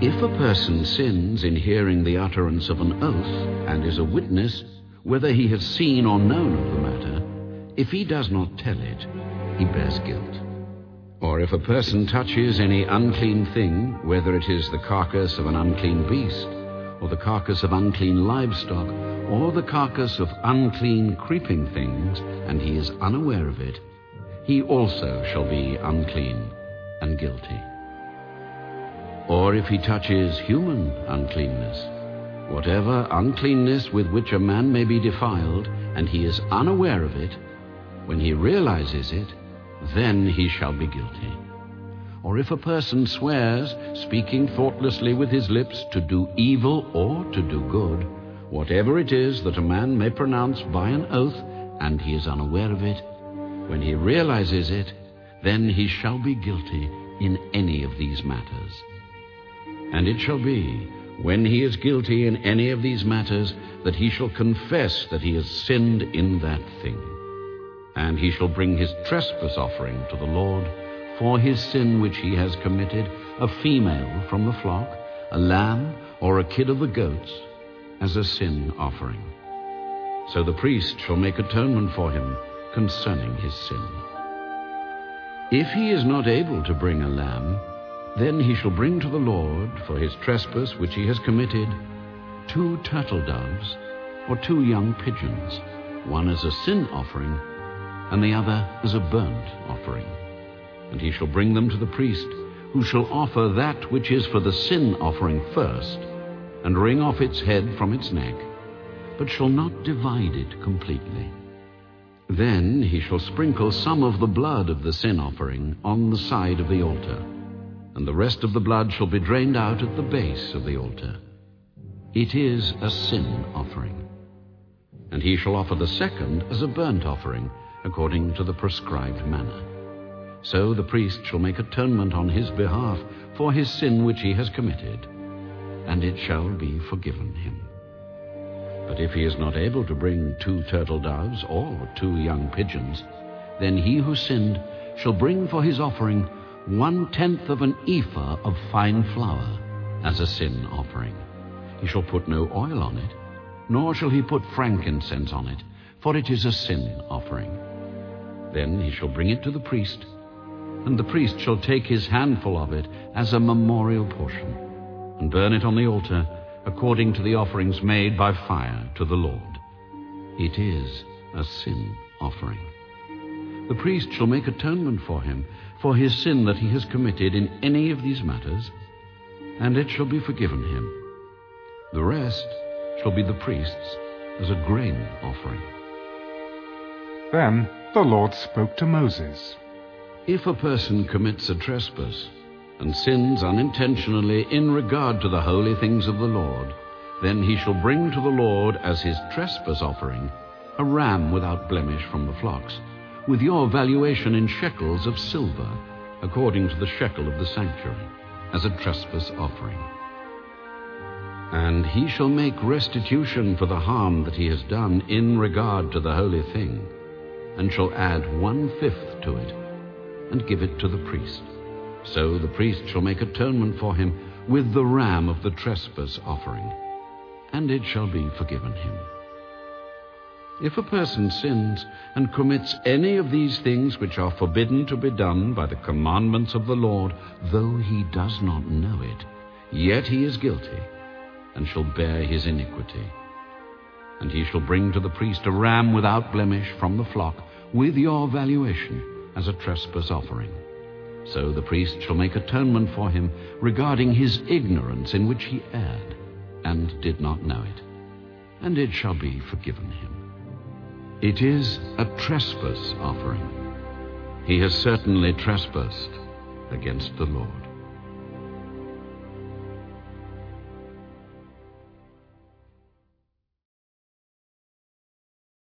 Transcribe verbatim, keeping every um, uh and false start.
If a person sins in hearing the utterance of an oath, and is a witness, whether he has seen or known of the matter, if he does not tell it, he bears guilt. Or if a person touches any unclean thing, whether it is the carcass of an unclean beast, or the carcass of unclean livestock, or the carcass of unclean creeping things, and he is unaware of it, he also shall be unclean and guilty. Or if he touches human uncleanness, whatever uncleanness with which a man may be defiled, and he is unaware of it, when he realizes it, then he shall be guilty. Or if a person swears, speaking thoughtlessly with his lips, to do evil or to do good, whatever it is that a man may pronounce by an oath, and he is unaware of it, when he realizes it, then he shall be guilty in any of these matters. And it shall be, when he is guilty in any of these matters, that he shall confess that he has sinned in that thing. And he shall bring his trespass offering to the Lord for his sin which he has committed, a female from the flock, a lamb, or a kid of the goats, as a sin offering. So the priest shall make atonement for him concerning his sin. If he is not able to bring a lamb, then he shall bring to the Lord for his trespass which he has committed two turtle doves or two young pigeons, one as a sin offering and the other as a burnt offering. And he shall bring them to the priest, who shall offer that which is for the sin offering first, and wring off its head from its neck, but shall not divide it completely. Then he shall sprinkle some of the blood of the sin offering on the side of the altar, and the rest of the blood shall be drained out at the base of the altar. It is a sin offering. And he shall offer the second as a burnt offering, according to the prescribed manner. So the priest shall make atonement on his behalf for his sin which he has committed, and it shall be forgiven him. But if he is not able to bring two turtle doves or two young pigeons, then he who sinned shall bring for his offering one-tenth of an ephah of fine flour as a sin offering. He shall put no oil on it, nor shall he put frankincense on it, for it is a sin offering. Then he shall bring it to the priest, and the priest shall take his handful of it as a memorial portion, and burn it on the altar according to the offerings made by fire to the Lord. It is a sin offering. The priest shall make atonement for him for his sin that he has committed in any of these matters, and it shall be forgiven him. The rest shall be the priest's as a grain offering. Then the Lord spoke to Moses. If a person commits a trespass and sins unintentionally in regard to the holy things of the Lord, then he shall bring to the Lord as his trespass offering a ram without blemish from the flocks, with your valuation in shekels of silver, according to the shekel of the sanctuary, as a trespass offering. And he shall make restitution for the harm that he has done in regard to the holy thing, and shall add one-fifth to it, and give it to the priest. So the priest shall make atonement for him with the ram of the trespass offering, and it shall be forgiven him. If a person sins and commits any of these things which are forbidden to be done by the commandments of the Lord, though he does not know it, yet he is guilty, and shall bear his iniquity. And he shall bring to the priest a ram without blemish from the flock, with your valuation, as a trespass offering. So the priest shall make atonement for him regarding his ignorance in which he erred, and did not know it, and it shall be forgiven him. It is a trespass offering. He has certainly trespassed against the Lord.